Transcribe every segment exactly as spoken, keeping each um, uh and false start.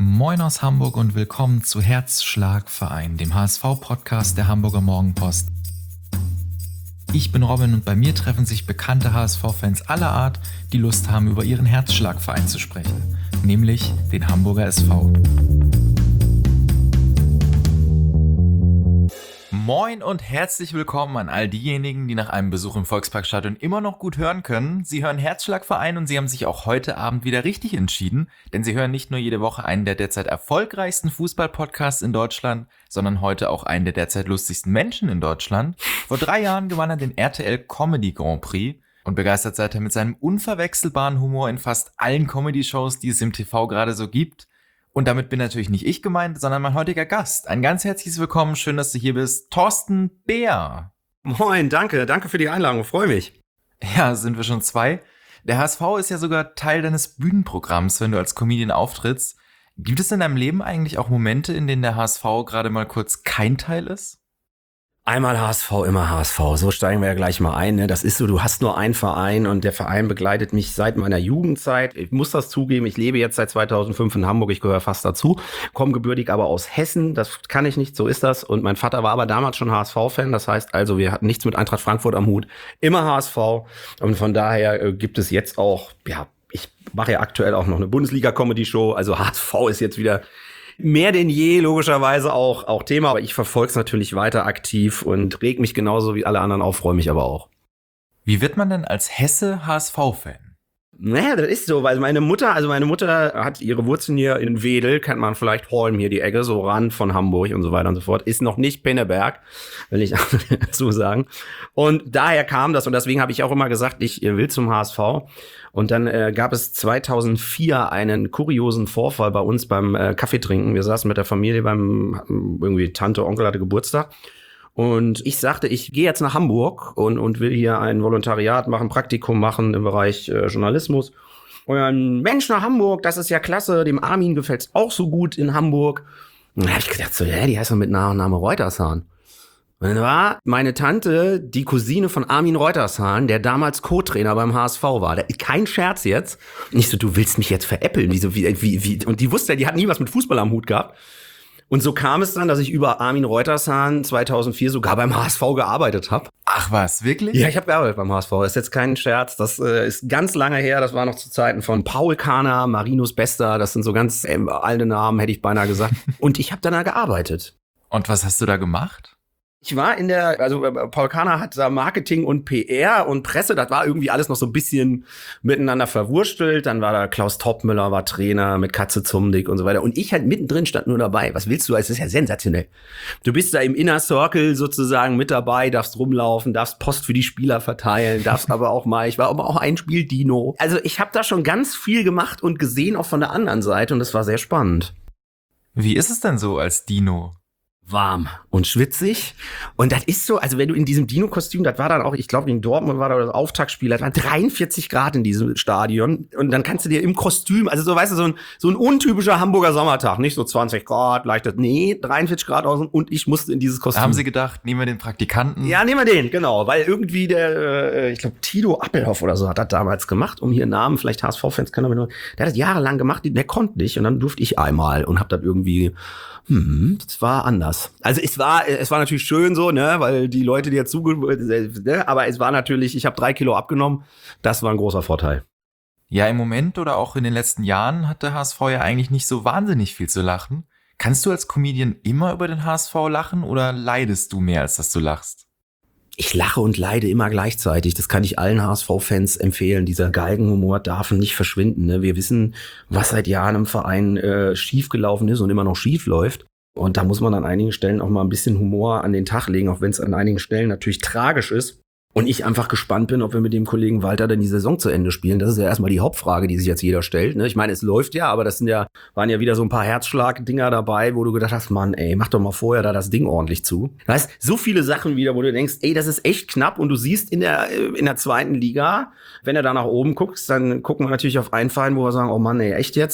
Moin aus Hamburg und willkommen zu Herzschlagverein, dem H S V-Podcast der Hamburger Morgenpost. Ich bin Robin und bei mir treffen sich bekannte H S V-Fans aller Art, die Lust haben, über ihren Herzschlagverein zu sprechen, nämlich den Hamburger S V. Moin und herzlich willkommen an all diejenigen, die nach einem Besuch im Volksparkstadion immer noch gut hören können. Sie hören Herzschlagverein und sie haben sich auch heute Abend wieder richtig entschieden, denn sie hören nicht nur jede Woche einen der derzeit erfolgreichsten Fußball-Podcasts in Deutschland, sondern heute auch einen der derzeit lustigsten Menschen in Deutschland. Vor drei Jahren gewann er den R T L Comedy Grand Prix und begeistert seither mit seinem unverwechselbaren Humor in fast allen Comedy-Shows, die es im T V gerade so gibt. Und damit bin natürlich nicht ich gemeint, sondern mein heutiger Gast. Ein ganz herzliches Willkommen, schön, dass du hier bist, Thorsten Beer. Moin, danke, danke für die Einladung, freue mich. Ja, sind wir schon zwei. Der H S V ist ja sogar Teil deines Bühnenprogramms, wenn du als Comedian auftrittst. Gibt es in deinem Leben eigentlich auch Momente, in denen der H S V gerade mal kurz kein Teil ist? Einmal H S V, immer H S V. So steigen wir ja gleich mal ein. Ne? Das ist so, du hast nur einen Verein und der Verein begleitet mich seit meiner Jugendzeit. Ich muss das zugeben, ich lebe jetzt seit zweitausendfünf in Hamburg, ich gehöre fast dazu. Komme gebürtig aber aus Hessen, das kann ich nicht, so ist das. Und mein Vater war aber damals schon H S V-Fan, das heißt also, wir hatten nichts mit Eintracht Frankfurt am Hut. Immer H S V und von daher äh, gibt es jetzt auch, ja, ich mache ja aktuell auch noch eine Bundesliga-Comedy-Show, also H S V ist jetzt wieder mehr denn je, logischerweise auch, auch Thema, aber ich verfolge es natürlich weiter aktiv und reg mich genauso wie alle anderen auf, freue mich aber auch. Wie wird man denn als Hesse H S V-Fan? Naja, das ist so, weil meine Mutter, also meine Mutter hat ihre Wurzeln hier in Wedel, kennt man vielleicht Holm hier, die Ecke, so Rand von Hamburg und so weiter und so fort, ist noch nicht Pinneberg, will ich dazu sagen. Und daher kam das und deswegen habe ich auch immer gesagt, ich will zum H S V. Und dann äh, gab es zweitausendvier einen kuriosen Vorfall bei uns beim äh, Kaffeetrinken. Wir saßen mit der Familie beim, irgendwie Tante, Onkel hatte Geburtstag. Und ich sagte, ich gehe jetzt nach Hamburg und, und will hier ein Volontariat machen, Praktikum machen im Bereich äh, Journalismus. Und dann, Mensch, nach Hamburg, das ist ja klasse, dem Armin gefällt's auch so gut in Hamburg. Und dann habe ich gedacht, so, ja, die heißt doch mit Nachname Reutershahn. Und dann war meine Tante die Cousine von Armin Reutershahn, der damals Co-Trainer beim H S V war. Kein Scherz jetzt. Und ich so, du willst mich jetzt veräppeln? Wie, so, wie, wie, wie? Und die wusste ja, die hat nie was mit Fußball am Hut gehabt. Und so kam es dann, dass ich über Armin Reutershahn zweitausendvier sogar beim H S V gearbeitet habe. Ach was, wirklich? Ja, ich habe gearbeitet beim H S V. Das ist jetzt kein Scherz. Das äh, ist ganz lange her. Das war noch zu Zeiten von Paul Kahner, Marinus Bester. Das sind so ganz äh, alte Namen, hätte ich beinahe gesagt. Und ich habe dann da gearbeitet. Und was hast du da gemacht? Ich war in der, also Paul Kahner hat da Marketing und P R und Presse, das war irgendwie alles noch so ein bisschen miteinander verwurstelt. Dann war da Klaus Toppmöller, war Trainer mit Katze Zumdick und so weiter. Und ich halt mittendrin stand nur dabei. Was willst du? Es ist ja sensationell. Du bist da im Inner Circle sozusagen mit dabei, darfst rumlaufen, darfst Post für die Spieler verteilen, darfst aber auch mal, ich war aber auch ein Spiel Dino. Also ich habe da schon ganz viel gemacht und gesehen, auch von der anderen Seite und das war sehr spannend. Wie ist es denn so als Dino? Warm und schwitzig. Und das ist so, also wenn du in diesem Dino-Kostüm, das war dann auch, ich glaube in Dortmund war da das Auftaktspiel, das waren dreiundvierzig Grad in diesem Stadion. Und dann kannst du dir im Kostüm, also so, weißt du, so ein, so ein untypischer Hamburger Sommertag, nicht so zwanzig Grad, leichtes, nee, dreiundvierzig Grad außen und ich musste in dieses Kostüm. Da haben sie gedacht, nehmen wir den Praktikanten? Ja, nehmen wir den, genau, weil irgendwie der, äh, ich glaube Tito Appelhoff oder so hat das damals gemacht, um hier Namen, vielleicht H S V-Fans können wir, der hat das jahrelang gemacht, der konnte nicht und dann durfte ich einmal und hab das irgendwie Hm, das war anders. Also es war, es war natürlich schön so, ne, weil die Leute, die jetzt zuge, ne, aber es war natürlich, ich habe drei Kilo abgenommen. Das war ein großer Vorteil. Ja, im Moment oder auch in den letzten Jahren hat der H S V ja eigentlich nicht so wahnsinnig viel zu lachen. Kannst du als Comedian immer über den H S V lachen oder leidest du mehr, als dass du lachst? Ich lache und leide immer gleichzeitig. Das kann ich allen H S V-Fans empfehlen. Dieser Galgenhumor darf nicht verschwinden. Ne? Wir wissen, was seit Jahren im Verein äh, schiefgelaufen ist und immer noch schief läuft. Und da muss man an einigen Stellen auch mal ein bisschen Humor an den Tag legen, auch wenn es an einigen Stellen natürlich tragisch ist. Und ich einfach gespannt bin, ob wir mit dem Kollegen Walter dann die Saison zu Ende spielen. Das ist ja erstmal die Hauptfrage, die sich jetzt jeder stellt. Ne? Ich meine, es läuft ja, aber das sind ja, waren ja wieder so ein paar Herzschlag-Dinger dabei, wo du gedacht hast, Mann, ey, mach doch mal vorher da das Ding ordentlich zu. Du weißt, so viele Sachen wieder, wo du denkst, ey, das ist echt knapp. Und du siehst in der, in der zweiten Liga, wenn du da nach oben guckst, dann gucken wir natürlich auf einen Verein, wo wir sagen, oh Mann, ey, echt jetzt? Das ist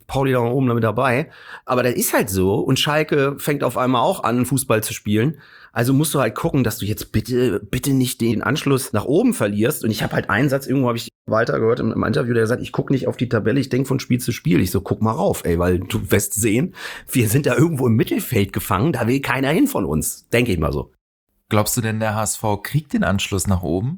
Pauli da oben mit dabei. Aber das ist halt so. Und Schalke fängt auf einmal auch an, Fußball zu spielen. Also musst du halt gucken, dass du jetzt bitte, bitte nicht den Anschluss nach oben verlierst. Und ich habe halt einen Satz, irgendwo habe ich Walter gehört im, im Interview, der gesagt, ich gucke nicht auf die Tabelle, ich denke von Spiel zu Spiel. Ich so, guck mal rauf, ey, weil du wirst sehen, wir sind da irgendwo im Mittelfeld gefangen, da will keiner hin von uns. Denke ich mal so. Glaubst du denn, der H S V kriegt den Anschluss nach oben?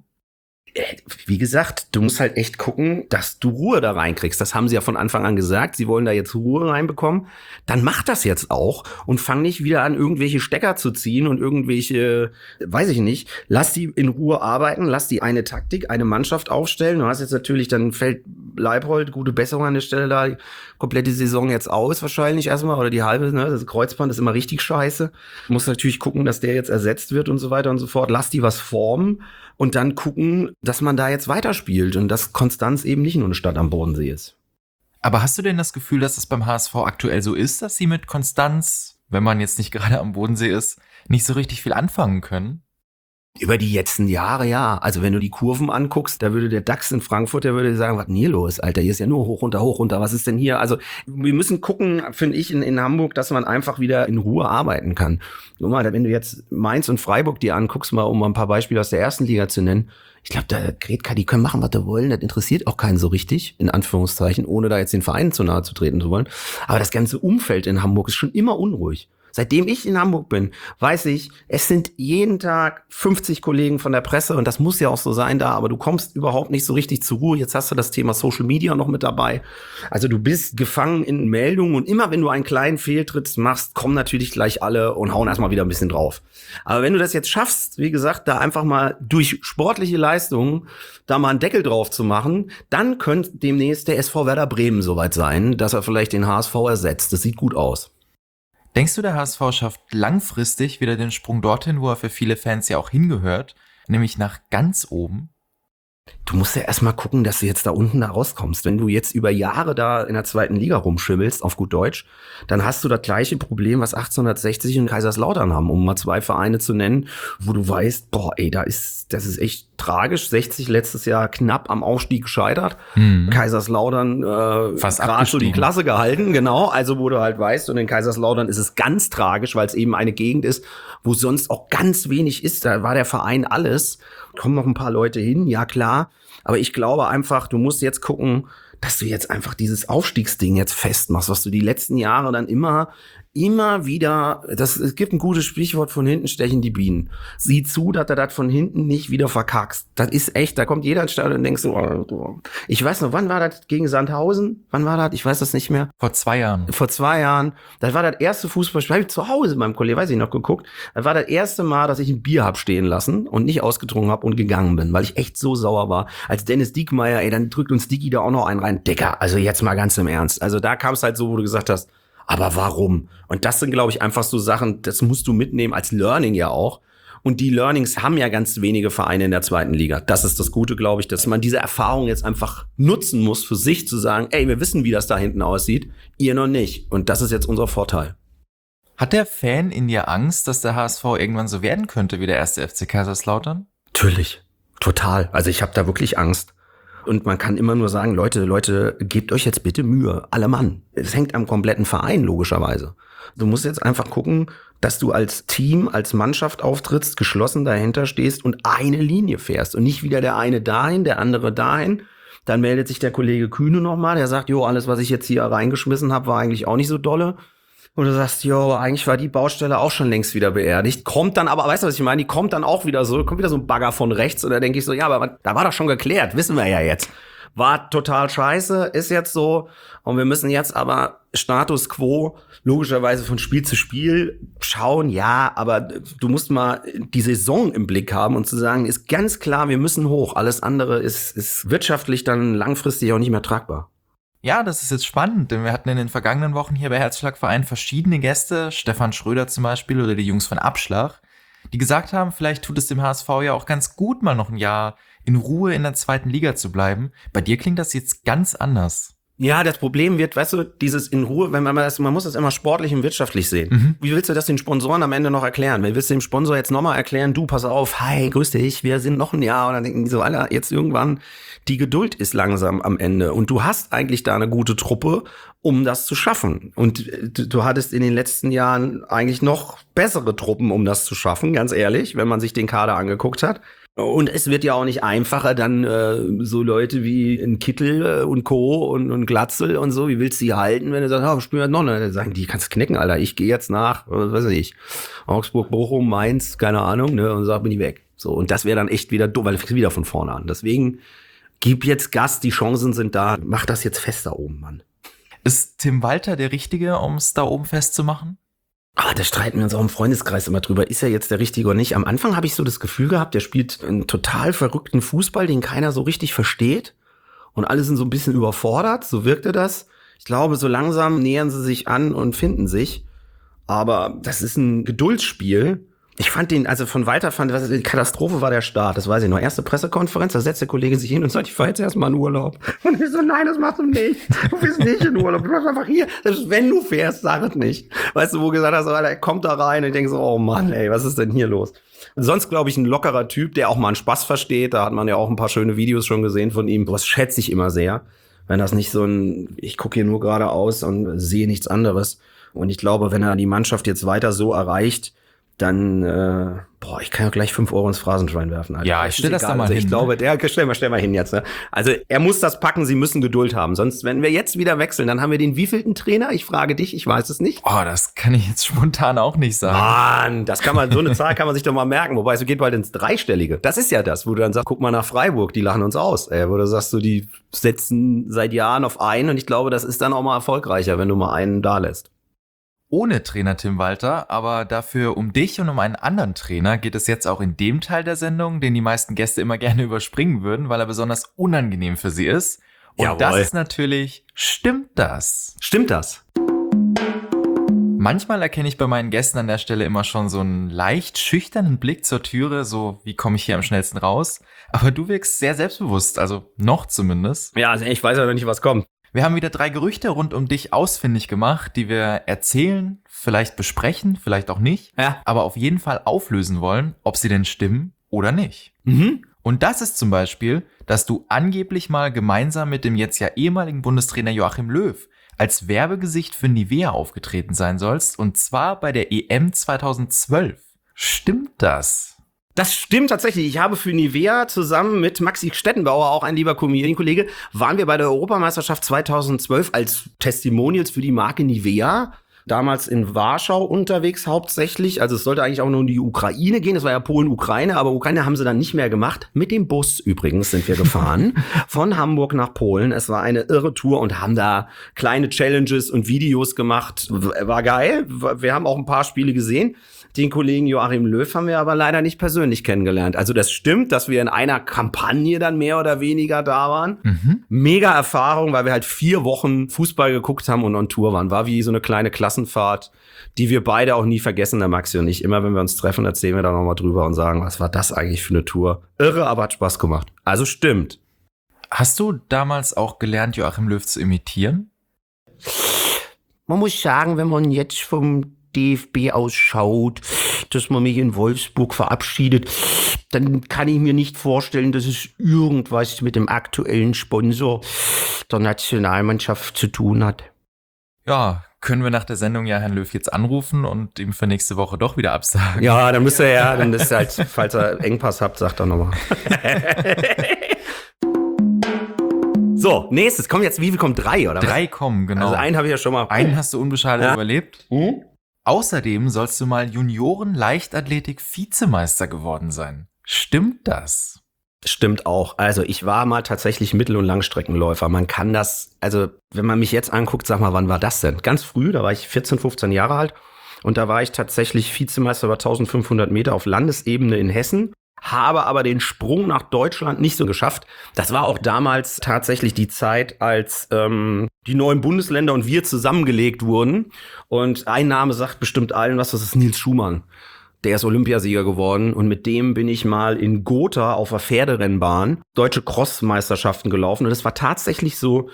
Wie gesagt, du musst halt echt gucken, dass du Ruhe da reinkriegst. Das haben sie ja von Anfang an gesagt. Sie wollen da jetzt Ruhe reinbekommen. Dann mach das jetzt auch und fang nicht wieder an, irgendwelche Stecker zu ziehen und irgendwelche, weiß ich nicht. Lass die in Ruhe arbeiten, lass die eine Taktik, eine Mannschaft aufstellen. Du hast jetzt natürlich, dann fällt Leibold, gute Besserung an der Stelle da, die komplette Saison jetzt aus wahrscheinlich erstmal oder die halbe, ne? Das Kreuzband ist immer richtig scheiße. Du musst natürlich gucken, dass der jetzt ersetzt wird und so weiter und so fort. Lass die was formen. Und dann gucken, dass man da jetzt weiterspielt und dass Konstanz eben nicht nur eine Stadt am Bodensee ist. Aber hast du denn das Gefühl, dass es beim H S V aktuell so ist, dass sie mit Konstanz, wenn man jetzt nicht gerade am Bodensee ist, nicht so richtig viel anfangen können? Über die letzten Jahre, ja. Also wenn du die Kurven anguckst, da würde der DAX in Frankfurt, der würde sagen, was ist denn hier los, Alter? Hier ist ja nur hoch, runter, hoch, runter. Was ist denn hier? Also wir müssen gucken, finde ich, in, in Hamburg, dass man einfach wieder in Ruhe arbeiten kann. Guck mal, wenn du jetzt Mainz und Freiburg dir anguckst, mal um mal ein paar Beispiele aus der ersten Liga zu nennen, ich glaube, da Gretka, die können machen, was sie wollen. Das interessiert auch keinen so richtig, in Anführungszeichen, ohne da jetzt den Vereinen zu nahe zu treten zu wollen. Aber das ganze Umfeld in Hamburg ist schon immer unruhig. Seitdem ich in Hamburg bin, weiß ich, es sind jeden Tag fünfzig Kollegen von der Presse und das muss ja auch so sein da, aber du kommst überhaupt nicht so richtig zur Ruhe. Jetzt hast du das Thema Social Media noch mit dabei. Also du bist gefangen in Meldungen und immer wenn du einen kleinen Fehltritt machst, kommen natürlich gleich alle und hauen erstmal wieder ein bisschen drauf. Aber wenn du das jetzt schaffst, wie gesagt, da einfach mal durch sportliche Leistungen da mal einen Deckel drauf zu machen, dann könnte demnächst der S V Werder Bremen soweit sein, dass er vielleicht den H S V ersetzt. Das sieht gut aus. Denkst du, der H S V schafft langfristig wieder den Sprung dorthin, wo er für viele Fans ja auch hingehört, nämlich nach ganz oben? Du musst ja erstmal gucken, dass du jetzt da unten da rauskommst. Wenn du jetzt über Jahre da in der zweiten Liga rumschimmelst, auf gut Deutsch, dann hast du das gleiche Problem, was achtzehnhundertsechzig und Kaiserslautern haben, um mal zwei Vereine zu nennen, wo du weißt, boah, ey, da ist, das ist echt tragisch. sechzig letztes Jahr knapp am Aufstieg gescheitert. Hm. Kaiserslautern äh, fast gerade so die Klasse gehalten, genau. Also wo du halt weißt, und in Kaiserslautern ist es ganz tragisch, weil es eben eine Gegend ist, wo sonst auch ganz wenig ist. Da war der Verein alles. Kommen noch ein paar Leute hin, ja klar. Aber ich glaube einfach, du musst jetzt gucken, dass du jetzt einfach dieses Aufstiegsding jetzt festmachst, was du die letzten Jahre dann immer, immer wieder, das, es gibt ein gutes Sprichwort, von hinten stechen die Bienen. Sieh zu, dass du das von hinten nicht wieder verkackst. Das ist echt, da kommt jeder ins Stadion und denkst so, oh, ich weiß noch, wann war das gegen Sandhausen? Wann war das? Ich weiß das nicht mehr. Vor zwei Jahren. Vor zwei Jahren. Das war das erste Fußballspiel, habe ich zu Hause mit meinem Kollegen, weiß ich noch, geguckt. Das war das erste Mal, dass ich ein Bier hab stehen lassen und nicht ausgetrunken habe und gegangen bin, weil ich echt so sauer war. Als Dennis Diekmeyer, ey, dann drückt uns Dicky da auch noch einen rein. Digga, also jetzt mal ganz im Ernst. Also da kam es halt so, wo du gesagt hast, aber warum? Und das sind, glaube ich, einfach so Sachen, das musst du mitnehmen als Learning ja auch. Und die Learnings haben ja ganz wenige Vereine in der zweiten Liga. Das ist das Gute, glaube ich, dass man diese Erfahrung jetzt einfach nutzen muss für sich zu sagen, ey, wir wissen, wie das da hinten aussieht, ihr noch nicht. Und das ist jetzt unser Vorteil. Hat der Fan in dir Angst, dass der H S V irgendwann so werden könnte wie der erste F C Kaiserslautern? Natürlich, total. Also ich habe da wirklich Angst. Und man kann immer nur sagen, Leute, Leute, gebt euch jetzt bitte Mühe, alle Mann. Es hängt am kompletten Verein, logischerweise. Du musst jetzt einfach gucken, dass du als Team, als Mannschaft auftrittst, geschlossen dahinter stehst und eine Linie fährst. Und nicht wieder der eine dahin, der andere dahin. Dann meldet sich der Kollege Kühne nochmal, der sagt, jo, alles, was ich jetzt hier reingeschmissen habe, war eigentlich auch nicht so dolle. Und du sagst, jo, eigentlich war die Baustelle auch schon längst wieder beerdigt. Kommt dann aber, weißt du, was ich meine? Die kommt dann auch wieder so, kommt wieder so ein Bagger von rechts. Und da denke ich so, ja, aber da war doch schon geklärt, wissen wir ja jetzt. War total scheiße, ist jetzt so. Und wir müssen jetzt aber Status Quo logischerweise von Spiel zu Spiel schauen. Ja, aber du musst mal die Saison im Blick haben und zu sagen, ist ganz klar, wir müssen hoch. Alles andere ist, ist wirtschaftlich dann langfristig auch nicht mehr tragbar. Ja, das ist jetzt spannend, denn wir hatten in den vergangenen Wochen hier bei Herzschlagverein verschiedene Gäste, Stefan Schröder zum Beispiel oder die Jungs von Abschlag, die gesagt haben, vielleicht tut es dem H S V ja auch ganz gut, mal noch ein Jahr in Ruhe in der zweiten Liga zu bleiben. Bei dir klingt das jetzt ganz anders. Ja, das Problem wird, weißt du, dieses in Ruhe, wenn man das, man muss das immer sportlich und wirtschaftlich sehen. Mhm. Wie willst du das den Sponsoren am Ende noch erklären? Wie willst du dem Sponsor jetzt nochmal erklären, du, pass auf, hi, grüß dich, wir sind noch ein Jahr, und dann denken die so, Alter, jetzt irgendwann, die Geduld ist langsam am Ende und du hast eigentlich da eine gute Truppe um das zu schaffen. Und du, du hattest in den letzten Jahren eigentlich noch bessere Truppen, um das zu schaffen, ganz ehrlich, wenn man sich den Kader angeguckt hat. Und es wird ja auch nicht einfacher, dann äh, so Leute wie ein Kittel äh, und Co. und, und Glatzel und so, wie willst du die halten, wenn du sagst, oh, spielen wir noch? Dann sagen die, kannst du knicken, Alter, ich gehe jetzt nach, was weiß ich, Augsburg, Bochum, Mainz, keine Ahnung, ne, und sag, bin ich weg. So, und das wäre dann echt wieder doof, weil du fängst wieder von vorne an. Deswegen, gib jetzt Gas, die Chancen sind da, mach das jetzt fest da oben, Mann. Ist Tim Walter der Richtige, um es da oben festzumachen? Ah, da streiten wir uns auch im Freundeskreis immer drüber. Ist er jetzt der Richtige oder nicht? Am Anfang habe ich so das Gefühl gehabt, der spielt einen total verrückten Fußball, den keiner so richtig versteht. Und alle sind so ein bisschen überfordert. So wirkte das. Ich glaube, so langsam nähern sie sich an und finden sich. Aber das ist ein Geduldsspiel. Ich fand den, also von Walter fand, was die Katastrophe war der Start, das weiß ich noch. Erste Pressekonferenz, da setzt der Kollege sich hin und sagt, ich fahr jetzt erstmal in Urlaub. Und ich so, nein, das machst du nicht. Du bist nicht in Urlaub, du bleibst einfach hier. Selbst wenn du fährst, sag es nicht. Weißt du, wo gesagt hast, Alter, er kommt da rein und ich denke so, oh Mann, ey, was ist denn hier los? Sonst, glaube ich, ein lockerer Typ, der auch mal einen Spaß versteht. Da hat man ja auch ein paar schöne Videos schon gesehen von ihm. Das schätze ich immer sehr. Wenn das nicht so ein, ich gucke hier nur geradeaus und sehe nichts anderes. Und ich glaube, wenn er die Mannschaft jetzt weiter so erreicht, dann, äh, boah, ich kann ja gleich fünf Euro ins Phrasenschwein werfen. Alter. Ja, ich stell das da mal also hin. Ich glaube, der, stell mal, stell mal hin jetzt. Ne? Also er muss das packen, sie müssen Geduld haben. Sonst, wenn wir jetzt wieder wechseln, dann haben wir den wievielten Trainer? Ich frage dich, ich weiß es nicht. Oh, das kann ich jetzt spontan auch nicht sagen. Mann, das kann man, so eine Zahl kann man sich doch mal merken. Wobei, es geht bald ins Dreistellige. Das ist ja das, wo du dann sagst, guck mal nach Freiburg, die lachen uns aus. Ey, wo du sagst, du, die setzen seit Jahren auf einen und ich glaube, das ist dann auch mal erfolgreicher, wenn du mal einen da lässt. Ohne Trainer Tim Walter, aber dafür um dich und um einen anderen Trainer geht es jetzt auch in dem Teil der Sendung, den die meisten Gäste immer gerne überspringen würden, weil er besonders unangenehm für sie ist. Und Jawohl. Das ist natürlich, stimmt das? Stimmt das? Manchmal erkenne ich bei meinen Gästen an der Stelle immer schon so einen leicht schüchternen Blick zur Türe, so wie komme ich hier am schnellsten raus? Aber du wirkst sehr selbstbewusst, also noch zumindest. Ja, also ich weiß ja noch nicht, was kommt. Wir haben wieder drei Gerüchte rund um dich ausfindig gemacht, die wir erzählen, vielleicht besprechen, vielleicht auch nicht, Ja. aber auf jeden Fall auflösen wollen, ob sie denn stimmen oder nicht. Mhm. Und das ist zum Beispiel, dass du angeblich mal gemeinsam mit dem jetzt ja ehemaligen Bundestrainer Joachim Löw als Werbegesicht für Nivea aufgetreten sein sollst, und zwar bei der E M zweitausendzwölf. Stimmt das? Das stimmt tatsächlich. Ich habe für Nivea zusammen mit Maxi Stettenbauer, auch ein lieber Comedian-Kollege, waren wir bei der Europameisterschaft zweitausendzwölf als Testimonials für die Marke Nivea. Damals in Warschau unterwegs hauptsächlich. Also es sollte eigentlich auch nur um die Ukraine gehen. Das war ja Polen-Ukraine, aber Ukraine haben sie dann nicht mehr gemacht. Mit dem Bus übrigens sind wir gefahren von Hamburg nach Polen. Es war eine irre Tour und haben da kleine Challenges und Videos gemacht. War geil. Wir haben auch ein paar Spiele gesehen. Den Kollegen Joachim Löw haben wir aber leider nicht persönlich kennengelernt. Also das stimmt, dass wir in einer Kampagne dann mehr oder weniger da waren. Mhm. Mega Erfahrung, weil wir halt vier Wochen Fußball geguckt haben und on Tour waren. War wie so eine kleine Klassenfahrt, die wir beide auch nie vergessen, der Maxi und ich. Immer wenn wir uns treffen, erzählen wir da nochmal drüber und sagen, was war das eigentlich für eine Tour? Irre, aber hat Spaß gemacht. Also stimmt. Hast du damals auch gelernt, Joachim Löw zu imitieren? Man muss sagen, wenn man jetzt vom D F B ausschaut, dass man mich in Wolfsburg verabschiedet, dann kann ich mir nicht vorstellen, dass es irgendwas mit dem aktuellen Sponsor der Nationalmannschaft zu tun hat. Ja, können wir nach der Sendung ja Herrn Löw jetzt anrufen und ihm für nächste Woche doch wieder absagen? Ja, dann müsst ihr ja, dann ist halt, falls ihr Engpass habt, sagt er nochmal. So, nächstes, kommen jetzt, wie viel kommt? Drei, oder? Drei kommen, genau. Also einen habe ich ja schon mal. Einen hast du unbeschadet Ja. überlebt. Hm? Außerdem sollst du mal Junioren-Leichtathletik-Vizemeister geworden sein. Stimmt das? Stimmt auch. Also ich war mal tatsächlich Mittel- und Langstreckenläufer. Man kann das, also wenn man mich jetzt anguckt, sag mal, wann war das denn? Ganz früh, da war ich vierzehn, fünfzehn Jahre alt und da war ich tatsächlich Vizemeister über eintausendfünfhundert Meter auf Landesebene in Hessen. Habe aber den Sprung nach Deutschland nicht so geschafft. Das war auch damals tatsächlich die Zeit, als ähm, die neuen Bundesländer und wir zusammengelegt wurden. Und ein Name sagt bestimmt allen was, das ist Nils Schumann. Der ist Olympiasieger geworden und mit dem bin ich mal in Gotha auf der Pferderennbahn deutsche Crossmeisterschaften gelaufen. Und es war tatsächlich so,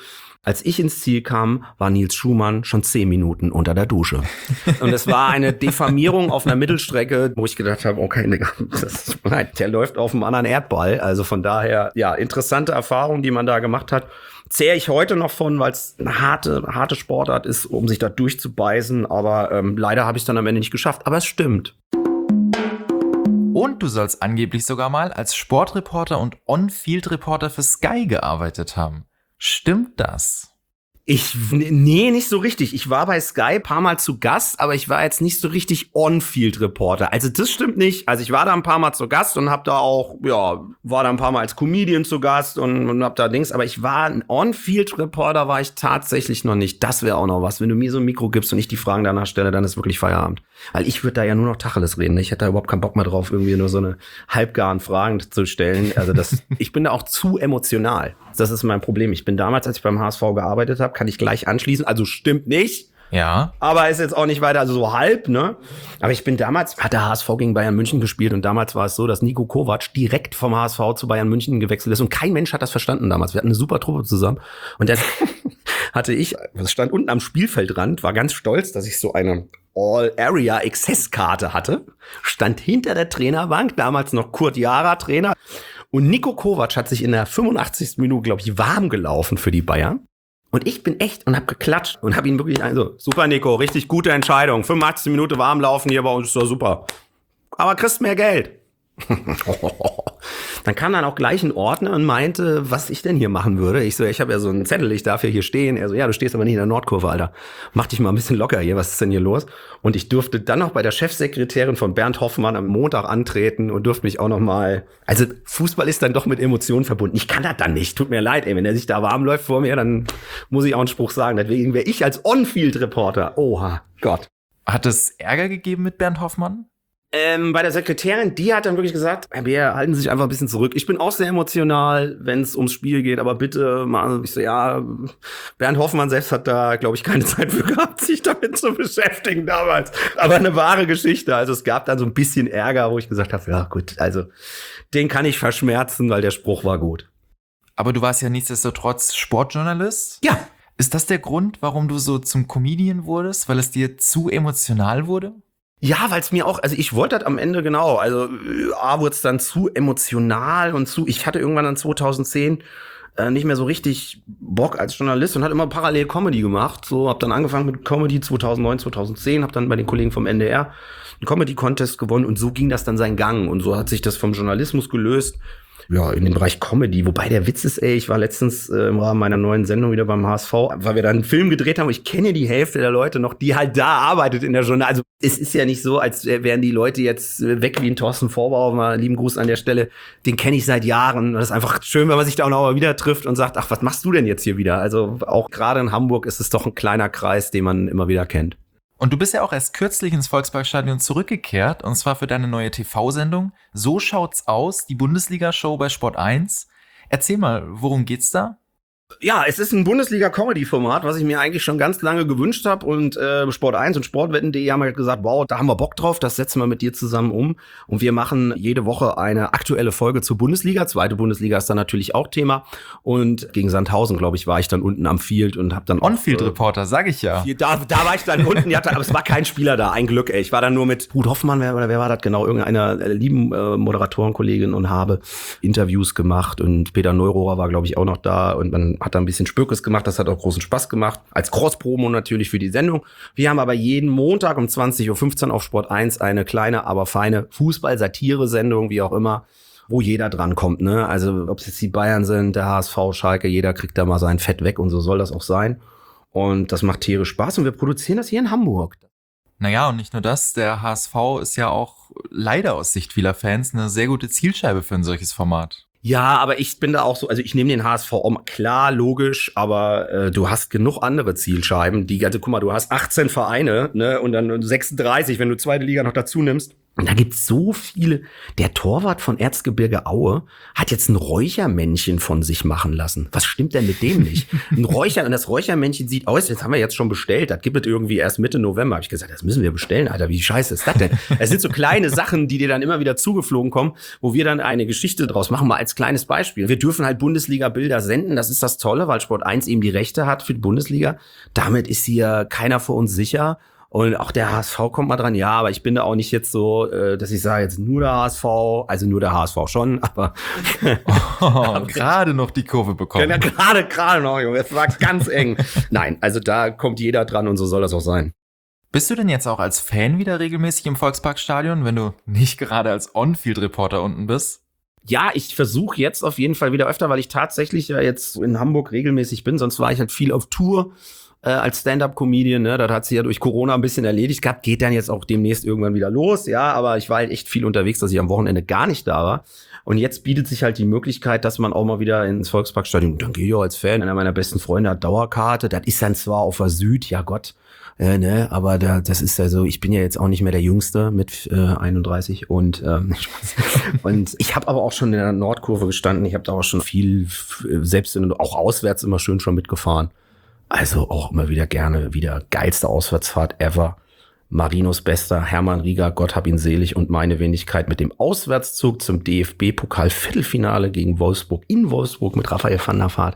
Als ich ins Ziel kam, war Nils Schumann schon zehn Minuten unter der Dusche. Und es war eine Diffamierung auf einer Mittelstrecke, wo ich gedacht habe, okay, das, nein, der läuft auf einem anderen Erdball. Also von daher, ja, interessante Erfahrung, die man da gemacht hat. Zehre ich heute noch von, weil es eine harte, harte Sportart ist, um sich da durchzubeißen. Aber ähm, leider habe ich es dann am Ende nicht geschafft. Aber es stimmt. Und du sollst angeblich sogar mal als Sportreporter und On-Field-Reporter für Sky gearbeitet haben. Stimmt das? Ich, nee, nicht so richtig. Ich war bei Sky ein paar Mal zu Gast, aber ich war jetzt nicht so richtig On-Field-Reporter. Also das stimmt nicht. Also ich war da ein paar Mal zu Gast und hab da auch, ja, war da ein paar Mal als Comedian zu Gast und, und hab da Dings. Aber ich war ein On-Field-Reporter, war ich tatsächlich noch nicht. Das wäre auch noch was. Wenn du mir so ein Mikro gibst und ich die Fragen danach stelle, dann ist wirklich Feierabend. Weil ich würde da ja nur noch Tacheles reden. Ich hätte da überhaupt keinen Bock mehr drauf, irgendwie nur so eine halbgaren Fragen zu stellen. Also das, ich bin da auch zu emotional. Das ist mein Problem. Ich bin damals, als ich beim H S V gearbeitet habe, kann ich gleich anschließen. Also stimmt nicht. Ja. Aber ist jetzt auch nicht weiter, also so halb, ne? Aber ich bin damals, hat der H S V gegen Bayern München gespielt und damals war es so, dass Niko Kovac direkt vom H S V zu Bayern München gewechselt ist und kein Mensch hat das verstanden damals. Wir hatten eine super Truppe zusammen und dann hatte ich, das stand unten am Spielfeldrand, war ganz stolz, dass ich so eine All-Area-Access-Karte hatte, stand hinter der Trainerbank, damals noch Kurt Jara Trainer. Und Niko Kovac hat sich in der fünfundachtzigsten Minute, glaube ich, warm gelaufen für die Bayern. Und ich bin echt und hab geklatscht und hab ihn wirklich, also, super Nico, richtig gute Entscheidung. fünfundachtzigste Minute warm laufen hier bei uns ist doch super. Aber kriegst mehr Geld. Dann kam dann auch gleich ein Ordner und meinte, was ich denn hier machen würde. Ich so, ich habe ja so einen Zettel, ich darf ja hier stehen. Er so, ja, du stehst aber nicht in der Nordkurve, Alter. Mach dich mal ein bisschen locker hier, was ist denn hier los? Und ich durfte dann noch bei der Chefsekretärin von Bernd Hoffmann am Montag antreten und durfte mich auch noch mal, also Fußball ist dann doch mit Emotionen verbunden. Ich kann das dann nicht, tut mir leid, ey, wenn er sich da warm läuft vor mir, dann muss ich auch einen Spruch sagen. Deswegen wäre ich als On-Field-Reporter, oha, Gott. Hat es Ärger gegeben mit Bernd Hoffmann? Ähm, bei der Sekretärin, die hat dann wirklich gesagt, Herr Beer, halten Sie sich einfach ein bisschen zurück. Ich bin auch sehr emotional, wenn es ums Spiel geht, aber bitte mal, ich so, ja, Bernd Hoffmann selbst hat da, glaube ich, keine Zeit für gehabt, sich damit zu beschäftigen damals. Aber eine wahre Geschichte. Also es gab dann so ein bisschen Ärger, wo ich gesagt habe, ja gut, also den kann ich verschmerzen, weil der Spruch war gut. Aber du warst ja nichtsdestotrotz Sportjournalist? Ja. Ist das der Grund, warum du so zum Comedian wurdest? Weil es dir zu emotional wurde? Ja, weil es mir auch, also ich wollte das am Ende genau, also A, wurde es dann zu emotional und zu, ich hatte irgendwann dann zweitausendzehn äh, nicht mehr so richtig Bock als Journalist und hatte immer parallel Comedy gemacht, so, hab dann angefangen mit Comedy zweitausendneun, zweitausendzehn, hab dann bei den Kollegen vom N D R einen Comedy-Contest gewonnen und so ging das dann seinen Gang und so hat sich das vom Journalismus gelöst. Ja, in dem Bereich Comedy. Wobei der Witz ist, ey, ich war letztens äh, im Rahmen meiner neuen Sendung wieder beim H S V, weil wir da einen Film gedreht haben. Ich kenne die Hälfte der Leute noch, die halt da arbeitet in der Journal. Also es ist ja nicht so, als wären die Leute jetzt weg wie ein Thorsten Vorbauer. Mal lieben Gruß an der Stelle. Den kenne ich seit Jahren. Das ist einfach schön, wenn man sich da auch noch mal wieder trifft und sagt, ach, was machst du denn jetzt hier wieder? Also auch gerade in Hamburg ist es doch ein kleiner Kreis, den man immer wieder kennt. Und du bist ja auch erst kürzlich ins Volksparkstadion zurückgekehrt, und zwar für deine neue T V-Sendung. So schaut's aus, die Bundesliga-Show bei Sport eins. Erzähl mal, worum geht's da? Ja, es ist ein Bundesliga-Comedy-Format, was ich mir eigentlich schon ganz lange gewünscht habe. Und äh, Sport eins und Sportwetten punkt de haben halt gesagt, wow, da haben wir Bock drauf, das setzen wir mit dir zusammen um. Und wir machen jede Woche eine aktuelle Folge zur Bundesliga. Zweite Bundesliga ist dann natürlich auch Thema. Und gegen Sandhausen, glaube ich, war ich dann unten am Field und habe dann On-Field-Reporter, sag ich ja. Da, da war ich dann unten, ja, aber es war kein Spieler da, ein Glück, ey. Ich war dann nur mit Ruth Hoffmann, wer, wer war das genau, irgendeiner lieben äh, Moderatorenkollegin und habe Interviews gemacht. Und Peter Neurohrer war, glaube ich, auch noch da. Und man hat da ein bisschen Spökes gemacht, das hat auch großen Spaß gemacht. Als Cross-Promo natürlich für die Sendung. Wir haben aber jeden Montag um zwanzig Uhr fünfzehn auf Sport eins eine kleine, aber feine Fußball-Satire-Sendung, wie auch immer, wo jeder drankommt, ne? Also ob es jetzt die Bayern sind, der H S V, Schalke, jeder kriegt da mal sein Fett weg und so soll das auch sein. Und das macht tierisch Spaß und wir produzieren das hier in Hamburg. Naja, und nicht nur das, der H S V ist ja auch leider aus Sicht vieler Fans eine sehr gute Zielscheibe für ein solches Format. Ja, aber ich bin da auch so, also ich nehme den H S V um, klar, logisch, aber äh, du hast genug andere Zielscheiben, die, also guck mal, du hast achtzehn Vereine, ne, und dann sechsunddreißig, wenn du zweite Liga noch dazu nimmst. Und da gibt's so viele. Der Torwart von Erzgebirge Aue hat jetzt ein Räuchermännchen von sich machen lassen. Was stimmt denn mit dem nicht? Ein Räucher, und das Räuchermännchen sieht aus, das haben wir jetzt schon bestellt. Das gibt es irgendwie erst Mitte November. Habe ich gesagt, das müssen wir bestellen, Alter. Wie scheiße ist das denn? Es sind so kleine Sachen, die dir dann immer wieder zugeflogen kommen, wo wir dann eine Geschichte draus machen. Mal als kleines Beispiel. Wir dürfen halt Bundesliga-Bilder senden. Das ist das Tolle, weil Sport eins eben die Rechte hat für die Bundesliga. Damit ist hier keiner vor uns sicher. Und auch der H S V kommt mal dran, ja, aber ich bin da auch nicht jetzt so, dass ich sage, jetzt nur der H S V, also nur der H S V schon, aber oh, gerade noch die Kurve bekommen. Ja, gerade, gerade noch, Junge, es war ganz eng. Nein, also da kommt jeder dran und so soll das auch sein. Bist du denn jetzt auch als Fan wieder regelmäßig im Volksparkstadion, wenn du nicht gerade als On-Field-Reporter unten bist? Ja, ich versuche jetzt auf jeden Fall wieder öfter, weil ich tatsächlich ja jetzt in Hamburg regelmäßig bin, sonst war ich halt viel auf Tour. Äh, als Stand-Up-Comedian, ne, das hat sich ja durch Corona ein bisschen erledigt gehabt, geht dann jetzt auch demnächst irgendwann wieder los, ja, aber ich war halt echt viel unterwegs, dass ich am Wochenende gar nicht da war. Und jetzt bietet sich halt die Möglichkeit, dass man auch mal wieder ins Volksparkstadion, dann gehe ich auch als Fan, einer meiner besten Freunde hat Dauerkarte, das ist dann zwar auf der Süd, ja Gott, äh, ne, aber da, das ist ja so, ich bin ja jetzt auch nicht mehr der Jüngste mit äh, einunddreißig und ähm, und ich habe aber auch schon in der Nordkurve gestanden, ich habe da auch schon viel, selbst in, auch auswärts immer schön schon mitgefahren. Also auch immer wieder gerne, wieder geilste Auswärtsfahrt ever. Marinos Bester, Hermann Rieger, Gott hab ihn selig, und meine Wenigkeit mit dem Auswärtszug zum D F B-Pokal-Viertelfinale gegen Wolfsburg in Wolfsburg mit Raphael van der Vaart.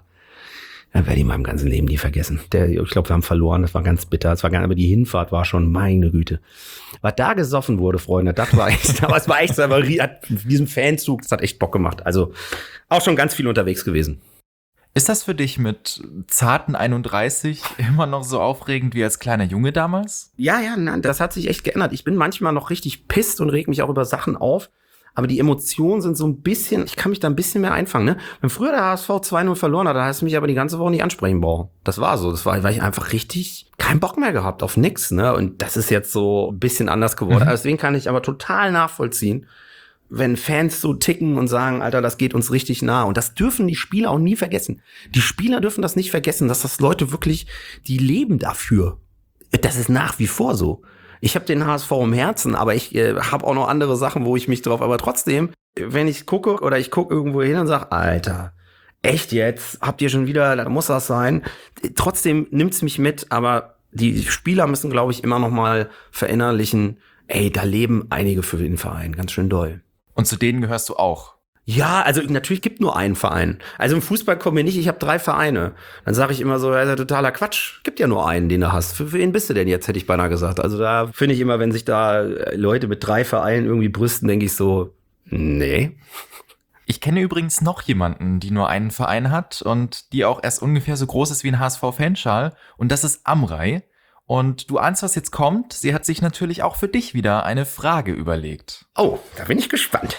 Da werde ich in meinem ganzen Leben nie vergessen. Der, ich glaube, wir haben verloren, das war ganz bitter. Das war gar, aber die Hinfahrt war schon, meine Güte. Was da gesoffen wurde, Freunde, das war echt, aber es war echt, aber diesem Fanzug, das hat echt Bock gemacht. Also auch schon ganz viel unterwegs gewesen. Ist das für dich mit zarten einunddreißig immer noch so aufregend wie als kleiner Junge damals? Ja, ja, nein, das hat sich echt geändert. Ich bin manchmal noch richtig pisst und reg mich auch über Sachen auf. Aber die Emotionen sind so ein bisschen, ich kann mich da ein bisschen mehr einfangen, ne? Wenn früher der H S V zwei null verloren hat, da hast du mich aber die ganze Woche nicht ansprechen brauchen. Das war so. Das war, weil ich einfach richtig keinen Bock mehr gehabt auf nix, ne? Und das ist jetzt so ein bisschen anders geworden. Mhm. Deswegen kann ich aber total nachvollziehen, wenn Fans so ticken und sagen, Alter, das geht uns richtig nah. Und das dürfen die Spieler auch nie vergessen. Die Spieler dürfen das nicht vergessen, dass das Leute wirklich, die leben dafür. Das ist nach wie vor so. Ich habe den H S V im Herzen, aber ich äh, habe auch noch andere Sachen, wo ich mich drauf, aber trotzdem, wenn ich gucke oder ich gucke irgendwo hin und sage, Alter, echt jetzt? Habt ihr schon wieder, da muss das sein? Trotzdem nimmt's mich mit, aber die Spieler müssen, glaube ich, immer noch mal verinnerlichen, ey, da leben einige für den Verein, ganz schön doll. Und zu denen gehörst du auch? Ja, also natürlich gibt nur einen Verein. Also im Fußball kommen wir nicht, ich habe drei Vereine. Dann sage ich immer so, das ist ja totaler Quatsch. Gibt ja nur einen, den du hast. Für, für wen bist du denn jetzt, hätte ich beinahe gesagt. Also da finde ich immer, wenn sich da Leute mit drei Vereinen irgendwie brüsten, denke ich so, nee. Ich kenne übrigens noch jemanden, die nur einen Verein hat und die auch erst ungefähr so groß ist wie ein H S V-Fanschal. Und das ist Amrei. Und du ahnst, was jetzt kommt. Sie hat sich natürlich auch für dich wieder eine Frage überlegt. Oh, da bin ich gespannt.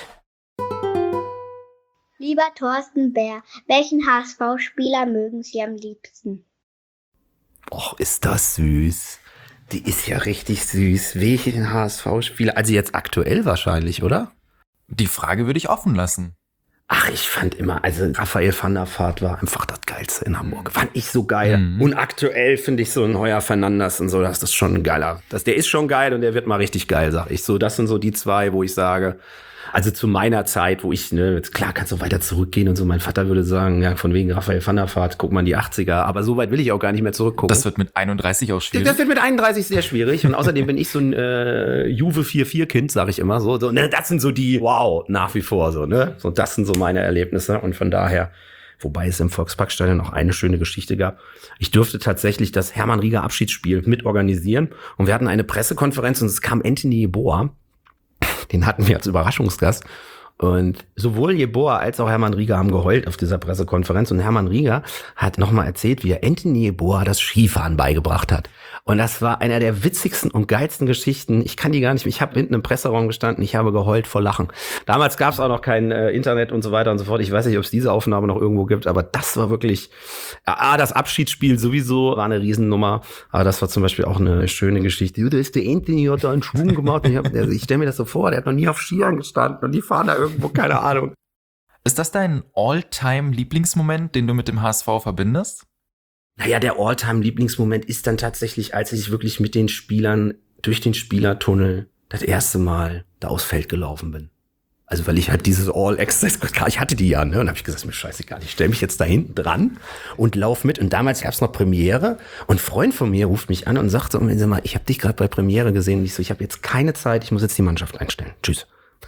Lieber Thorsten Bär, welchen H S V-Spieler mögen Sie am liebsten? Och, ist das süß. Die ist ja richtig süß. Welchen H S V-Spieler? Also jetzt aktuell wahrscheinlich, oder? Die Frage würde ich offen lassen. Ach, ich fand immer, also Raphael van der Vaart war einfach das Geilste in Hamburg. Fand ich so geil. Mhm. Und aktuell finde ich so ein Heuer Fernandes und so, das ist schon ein geiler. Das, der ist schon geil und der wird mal richtig geil, sag ich. So, das sind so die zwei, wo ich sage, also zu meiner Zeit, wo ich, ne, klar kannst du weiter zurückgehen und so. Mein Vater würde sagen, ja, von wegen Raphael van der Vaart, guck mal in die achtziger. Aber so weit will ich auch gar nicht mehr zurückgucken. Das wird mit einunddreißig auch schwierig. Das wird mit einunddreißig sehr schwierig. Und außerdem bin ich so ein äh, Juve vier vier Kind, sag ich immer so. so ne, das sind so die, wow, nach wie vor so, ne? So, das sind so meine Erlebnisse. Und von daher, wobei es im Volksparkstadion noch eine schöne Geschichte gab. Ich durfte tatsächlich das Hermann Rieger Abschiedsspiel mitorganisieren. Und wir hatten eine Pressekonferenz und es kam Anthony Yeboah. Den hatten wir als Überraschungsgast. Und sowohl Yeboah als auch Hermann Rieger haben geheult auf dieser Pressekonferenz. Und Hermann Rieger hat nochmal erzählt, wie er Anthony Yeboah das Skifahren beigebracht hat. Und das war einer der witzigsten und geilsten Geschichten. Ich kann die gar nicht mehr. Ich habe hinten im Presseraum gestanden, ich habe geheult vor Lachen. Damals gab es auch noch kein äh, Internet und so weiter und so fort. Ich weiß nicht, ob es diese Aufnahme noch irgendwo gibt, aber das war wirklich, ah, das Abschiedsspiel sowieso war eine Riesennummer. Aber das war zum Beispiel auch eine schöne Geschichte. Da ist der Anthony, hat da einen Schwung gemacht. Und ich, hab, ich stelle mir das so vor, der hat noch nie auf Skiern gestanden und die fahren da irgendwo, keine Ahnung. Ist das dein All-Time-Lieblingsmoment, den du mit dem H S V verbindest? Naja, der All-Time-Lieblingsmoment ist dann tatsächlich, als ich wirklich mit den Spielern durch den Spielertunnel das erste Mal da aufs Feld gelaufen bin. Also weil ich halt dieses All-Access, ich hatte die ja, ne? Und dann habe ich gesagt, mir scheißegal, ich stelle mich jetzt da hinten dran und lauf mit. Und damals gab es noch Premiere und ein Freund von mir ruft mich an und sagt so, sag mal, ich habe dich gerade bei Premiere gesehen. Und ich so, ich habe jetzt keine Zeit, ich muss jetzt die Mannschaft einstellen. Tschüss.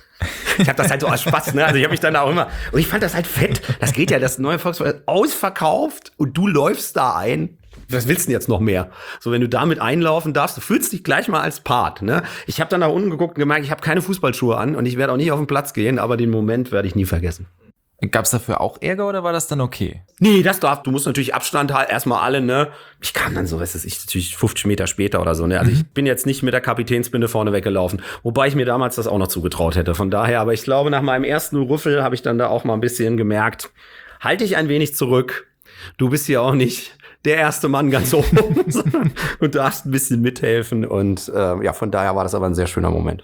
Ich habe das halt so aus Spaß, ne? Also ich habe mich dann auch immer, und ich fand das halt fett. Das geht ja, das neue Volkswagen ausverkauft und du läufst da ein. Was willst du denn jetzt noch mehr? So, wenn du damit einlaufen darfst, du fühlst dich gleich mal als Part, ne? Ich habe dann nach unten geguckt und gemerkt, ich habe keine Fußballschuhe an und ich werde auch nicht auf den Platz gehen, aber den Moment werde ich nie vergessen. Gab's dafür auch Ärger oder war das dann okay? Nee, das darf, du musst natürlich Abstand halten, erstmal alle, ne? Ich kam dann so, was weiß ich, natürlich fünfzig Meter später oder so, ne? Also mhm. ich bin jetzt nicht mit der Kapitänsbinde vorne weggelaufen, wobei ich mir damals das auch noch zugetraut hätte, von daher, aber ich glaube, nach meinem ersten Rüffel habe ich dann da auch mal ein bisschen gemerkt, halte ich ein wenig zurück, du bist hier auch nicht der erste Mann ganz oben, sondern du darfst ein bisschen mithelfen und äh, ja, von daher war das aber ein sehr schöner Moment.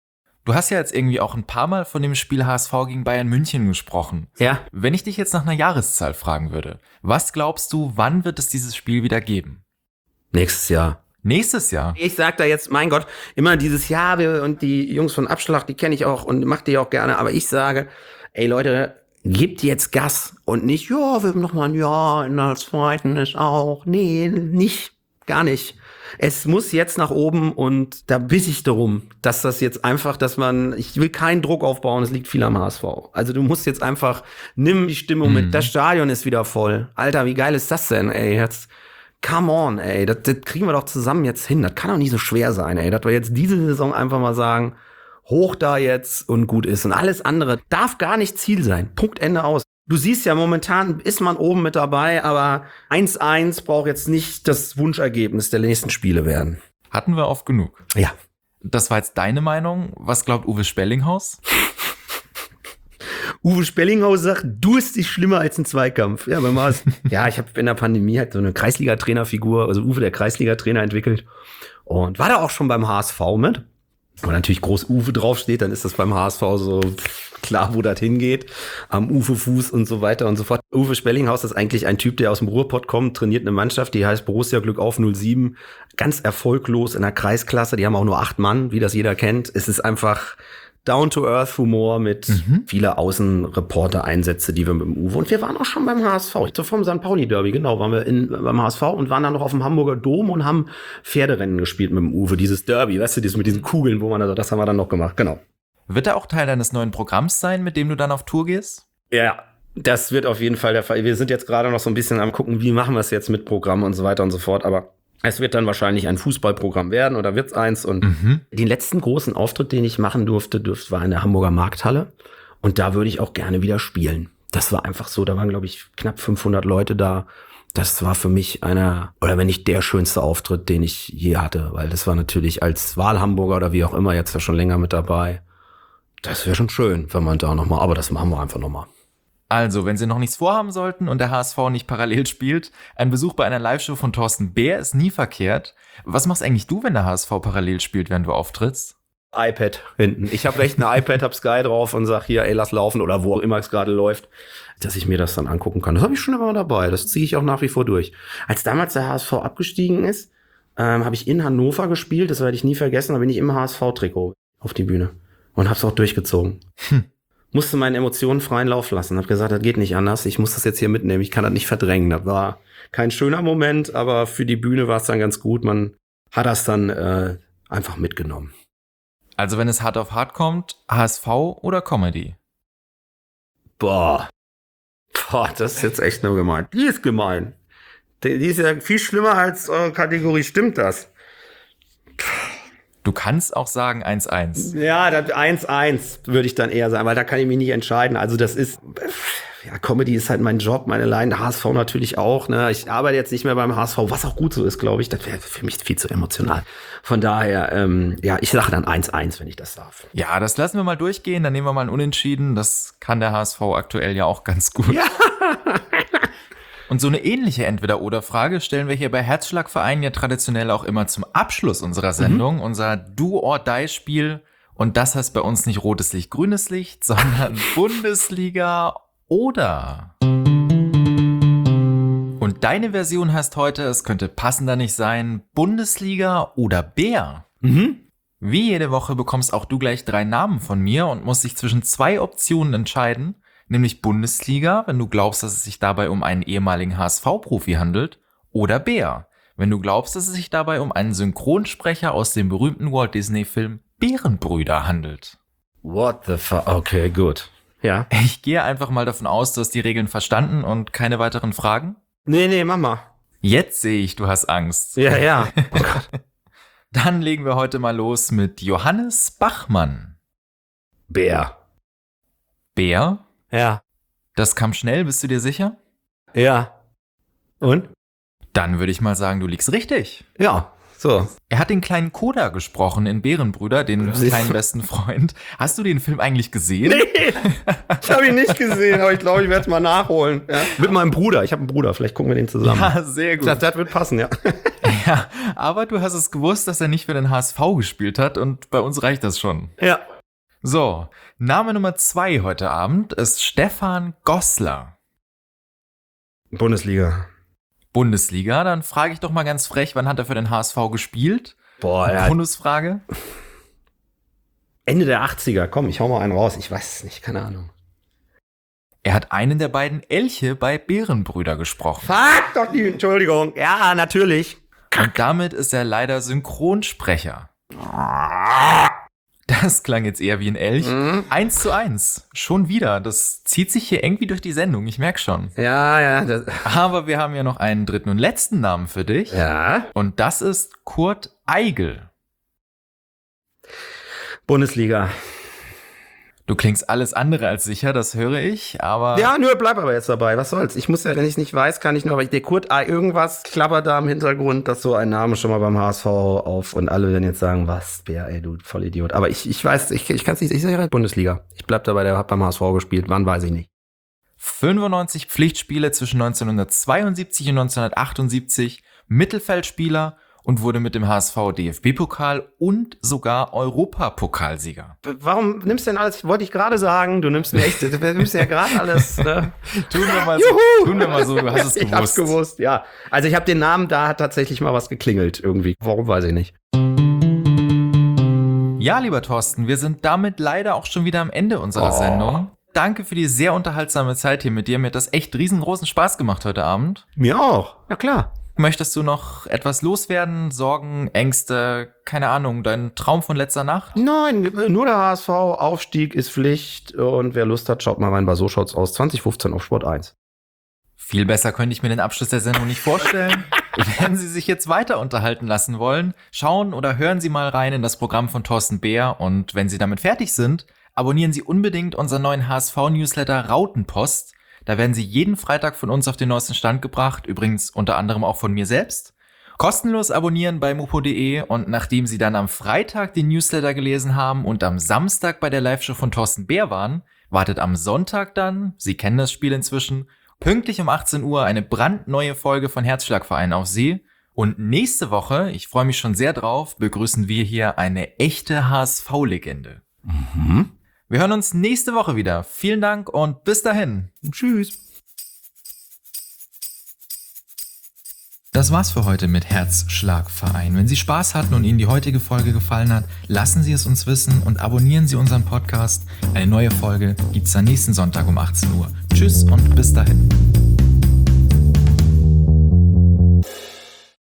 Du hast ja jetzt irgendwie auch ein paar Mal von dem Spiel H S V gegen Bayern München gesprochen. Ja. Wenn ich dich jetzt nach einer Jahreszahl fragen würde, was glaubst du, wann wird es dieses Spiel wieder geben? Nächstes Jahr. Nächstes Jahr? Ich sag da jetzt, mein Gott, immer dieses Jahr, wir und die Jungs von Abschlag, die kenne ich auch und mach die auch gerne, aber ich sage, ey Leute, gebt jetzt Gas und nicht, ja, wir haben noch mal ein Jahr in der zweiten ist auch. Nee, nicht, gar nicht. Es muss jetzt nach oben und da biss ich darum, dass das jetzt einfach, dass man, ich will keinen Druck aufbauen, es liegt viel am H S V. Also du musst jetzt einfach, nimm die Stimmung mhm. mit, das Stadion ist wieder voll. Alter, wie geil ist das denn, ey, jetzt, come on, ey, das, das kriegen wir doch zusammen jetzt hin, das kann doch nicht so schwer sein, ey, dass wir jetzt diese Saison einfach mal sagen, hoch da jetzt und gut ist und alles andere darf gar nicht Ziel sein, Punkt, Ende aus. Du siehst ja, momentan ist man oben mit dabei, aber eins eins braucht jetzt nicht das Wunschergebnis der nächsten Spiele werden. Hatten wir oft genug. Ja. Das war jetzt deine Meinung. Was glaubt Uwe Spellinghaus? Uwe Spellinghaus sagt, du bist nicht schlimmer als ein Zweikampf. Ja, beim H S V. Ja, ich habe in der Pandemie halt so eine Kreisliga-Trainerfigur, also Uwe, der Kreisliga-Trainer, entwickelt und war da auch schon beim H S V mit. Und natürlich groß Uwe draufsteht, dann ist das beim H S V so klar, wo das hingeht, am Uwe-Fuß und so weiter und so fort. Uwe Spellinghaus ist eigentlich ein Typ, der aus dem Ruhrpott kommt, trainiert eine Mannschaft, die heißt Borussia Glückauf null sieben, ganz erfolglos in der Kreisklasse, die haben auch nur acht Mann, wie das jeder kennt. Es ist einfach Down-to-Earth-Humor mit mhm. viele Außenreporter-Einsätze, die wir mit dem Uwe, und wir waren auch schon beim H S V, so vom Sankt Pauli-Derby, genau, waren wir in, beim H S V und waren dann noch auf dem Hamburger Dom und haben Pferderennen gespielt mit dem Uwe, dieses Derby, weißt du, dieses mit diesen Kugeln, wo man, also das haben wir dann noch gemacht, genau. Wird er auch Teil deines neuen Programms sein, mit dem du dann auf Tour gehst? Ja, das wird auf jeden Fall der Fall. Wir sind jetzt gerade noch so ein bisschen am gucken, wie machen wir es jetzt mit Programm und so weiter und so fort, aber es wird dann wahrscheinlich ein Fußballprogramm werden oder wird's eins. Und mhm. den letzten großen Auftritt, den ich machen durfte, durfte, war in der Hamburger Markthalle. Und da würde ich auch gerne wieder spielen. Das war einfach so, da waren, glaube ich, knapp fünfhundert Leute da. Das war für mich einer, oder wenn nicht der schönste Auftritt, den ich je hatte. Weil das war natürlich als Wahlhamburger oder wie auch immer jetzt ja schon länger mit dabei. Das wäre schon schön, wenn man da nochmal, aber das machen wir einfach nochmal. Also, wenn Sie noch nichts vorhaben sollten und der H S V nicht parallel spielt, ein Besuch bei einer Live-Show von Thorsten Bär ist nie verkehrt. Was machst eigentlich du, wenn der H S V parallel spielt, während du auftrittst? iPad hinten. Ich habe recht ein iPad, hab Sky drauf und sag hier, ey, lass laufen oder wo auch immer es gerade läuft, dass ich mir das dann angucken kann. Das habe ich schon immer dabei. Das ziehe ich auch nach wie vor durch. Als damals der H S V abgestiegen ist, ähm, habe ich in Hannover gespielt. Das werde ich nie vergessen. Da bin ich im H S V-Trikot auf die Bühne und hab's auch durchgezogen. Hm. Musste meinen Emotionen freien Lauf lassen. Hab gesagt, das geht nicht anders. Ich muss das jetzt hier mitnehmen. Ich kann das nicht verdrängen. Das war kein schöner Moment, aber für die Bühne war es dann ganz gut. Man hat das dann äh, einfach mitgenommen. Also wenn es hart auf hart kommt, H S V oder Comedy? Boah. Boah, das ist jetzt echt nur gemein. Die ist gemein. Die, die ist ja viel schlimmer als eure Kategorie. Stimmt das? Du kannst auch sagen eins eins. Ja, das eins eins würde ich dann eher sagen, weil da kann ich mich nicht entscheiden. Also das ist, ja, Comedy ist halt mein Job, meine Leiden, H S V natürlich auch. Ne? Ich arbeite jetzt nicht mehr beim H S V, was auch gut so ist, glaube ich. Das wäre für mich viel zu emotional. Von daher, ähm, ja, ich sage dann eins eins, wenn ich das darf. Ja, das lassen wir mal durchgehen, dann nehmen wir mal ein Unentschieden. Das kann der H S V aktuell ja auch ganz gut. Ja. Und so eine ähnliche Entweder-Oder-Frage stellen wir hier bei Herzschlagverein ja traditionell auch immer zum Abschluss unserer Sendung, mhm. unser Do-or-Die-Spiel. Und das heißt bei uns nicht rotes Licht, grünes Licht, sondern Bundesliga oder. Und deine Version heißt heute, es könnte passender nicht sein, Bundesliga oder Bär. Mhm. Wie jede Woche bekommst auch du gleich drei Namen von mir und musst dich zwischen zwei Optionen entscheiden, nämlich Bundesliga, wenn du glaubst, dass es sich dabei um einen ehemaligen H S V-Profi handelt, oder Bär, wenn du glaubst, dass es sich dabei um einen Synchronsprecher aus dem berühmten Walt Disney-Film Bärenbrüder handelt. What the fuck? Okay, gut. Ja. Ich gehe einfach mal davon aus, du hast die Regeln verstanden und keine weiteren Fragen? Nee, nee, Mama. Jetzt sehe ich, du hast Angst. Ja, ja. Oh Gott. Dann legen wir heute mal los mit Johannes Bachmann. Bär. Bär? Ja. Das kam schnell, bist du dir sicher? Ja. Und? Dann würde ich mal sagen, du liegst richtig. Ja. So. Er hat den kleinen Koda gesprochen in Bärenbrüder, den kleinen besten Freund. Hast du den Film eigentlich gesehen? Nee, ich habe ihn nicht gesehen, aber ich glaube, ich werde es mal nachholen. Ja. Mit meinem Bruder. Ich habe einen Bruder, vielleicht gucken wir den zusammen. Ja, sehr gut. Das, das wird passen, ja. Ja, aber du hast es gewusst, dass er nicht für den H S V gespielt hat und bei uns reicht das schon. Ja. So, Name Nummer zwei heute Abend ist Stefan Gossler. Bundesliga. Bundesliga, dann frage ich doch mal ganz frech, wann hat er für den H S V gespielt? Boah, ja. Bonusfrage. Ende der achtziger, komm, ich hau mal einen raus. Ich weiß es nicht, keine Ahnung. Er hat einen der beiden Elche bei Bärenbrüder gesprochen. Fuck doch die, Entschuldigung. Ja, natürlich. Und damit ist er leider Synchronsprecher. Das klang jetzt eher wie ein Elch. Mhm. Eins zu eins. Schon wieder. Das zieht sich hier irgendwie durch die Sendung. Ich merke schon. Ja, ja. Das, Aber wir haben ja noch einen dritten und letzten Namen für dich. ja. Und das ist Kurt Eigel. Bundesliga. Du klingst alles andere als sicher, das höre ich, aber... Ja, nur bleib aber jetzt dabei. Was soll's? Ich muss ja, wenn ich es nicht weiß, kann ich nur, aber ich, der Kurt, ah, irgendwas klappert da im Hintergrund, dass so ein Name schon mal beim H S V auf und alle werden jetzt sagen, was, Bär, ey, du Vollidiot. Aber ich, ich weiß, ich, ich kann es nicht, ich sage Bundesliga. Ich bleib dabei, der hat beim H S V gespielt. Wann, weiß ich nicht. fünfundneunzig Pflichtspiele zwischen neunzehnhundertzweiundsiebzig und neunzehnhundertachtundsiebzig, Mittelfeldspieler und wurde mit dem H S V D F B-Pokal und sogar Europapokalsieger. Warum nimmst du denn alles? Wollte ich gerade sagen, du nimmst mir echt, du nimmst ja gerade alles. Ne? Tun wir mal so, tun wir mal so, du hast es Ich hab's gewusst. gewusst, ja. Also ich habe den Namen, da hat tatsächlich mal was geklingelt irgendwie. Warum, weiß ich nicht. Ja, lieber Thorsten, wir sind damit leider auch schon wieder am Ende unserer Oh. Sendung. Danke für die sehr unterhaltsame Zeit hier mit dir. Mir hat das echt riesengroßen Spaß gemacht heute Abend. Mir auch. Ja, klar. Möchtest du noch etwas loswerden? Sorgen, Ängste, keine Ahnung, dein Traum von letzter Nacht? Nein, nur der H S V, Aufstieg ist Pflicht und wer Lust hat, schaut mal rein bei So schaut's aus zwanzig fünfzehn auf Sport eins. Viel besser könnte ich mir den Abschluss der Sendung nicht vorstellen. Wenn Sie sich jetzt weiter unterhalten lassen wollen, schauen oder hören Sie mal rein in das Programm von Thorsten Bär und wenn Sie damit fertig sind, abonnieren Sie unbedingt unseren neuen H S V-Newsletter Rautenpost. Da werden Sie jeden Freitag von uns auf den neuesten Stand gebracht, übrigens unter anderem auch von mir selbst. Kostenlos abonnieren bei mupo punkt de und nachdem Sie dann am Freitag den Newsletter gelesen haben und am Samstag bei der Live-Show von Thorsten Bär waren, wartet am Sonntag dann, Sie kennen das Spiel inzwischen, pünktlich um achtzehn Uhr eine brandneue Folge von Herzschlagverein auf Sie. Und nächste Woche, ich freue mich schon sehr drauf, begrüßen wir hier eine echte H S V-Legende. Mhm. Wir hören uns nächste Woche wieder. Vielen Dank und bis dahin. Tschüss. Das war's für heute mit Herzschlagverein. Wenn Sie Spaß hatten und Ihnen die heutige Folge gefallen hat, lassen Sie es uns wissen und abonnieren Sie unseren Podcast. Eine neue Folge gibt's dann nächsten Sonntag um achtzehn Uhr. Tschüss und bis dahin.